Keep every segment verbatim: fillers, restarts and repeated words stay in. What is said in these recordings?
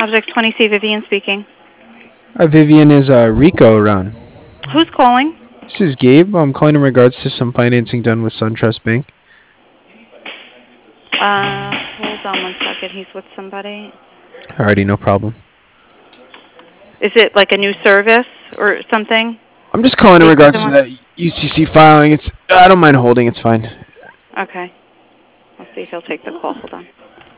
Object twenty C, Vivian speaking. Hi, Vivian. Is uh, Rico around? Who's calling? This is Gabe. I'm calling in regards to some financing done with SunTrust Bank. Uh, hold on one second. He's with somebody. Alrighty, no problem. Is it like a new service or something? I'm just calling in regards to that U C C filing. It's I don't mind holding. It's fine. Okay. Let's see if he'll take the call. Hold on.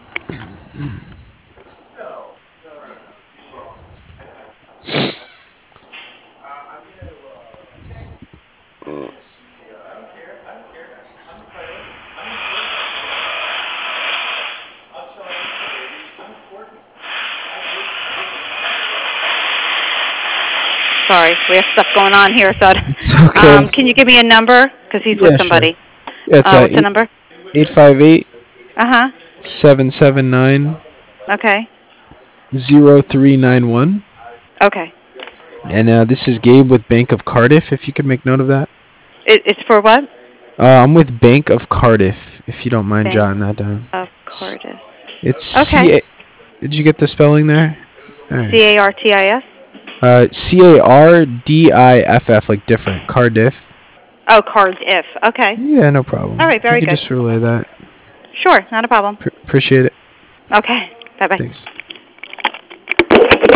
Sorry, we have stuff going on here. So, it's okay. Um, can you give me a number? Because he's yeah, with somebody. Sure. Yeah, it's uh, uh, what's the number? eight five eight. Uh huh. Seven seven nine. Okay. Zero three nine one. Okay. And uh, this is Gabe with Bank of Cardiff. If you could make note of that. It, it's for what? Uh, I'm with Bank of Cardiff. If you don't mind Bank jotting that down. Of Cardiff. It's okay. C A. Did you get the spelling there? Right. C A R T I S. Uh, C A R D I F F, like different. Cardiff. Oh, Cardiff. Okay. Yeah, no problem. All right, very you good. Just relay that. Sure, not a problem. P- appreciate it. Okay. Bye bye. Thanks.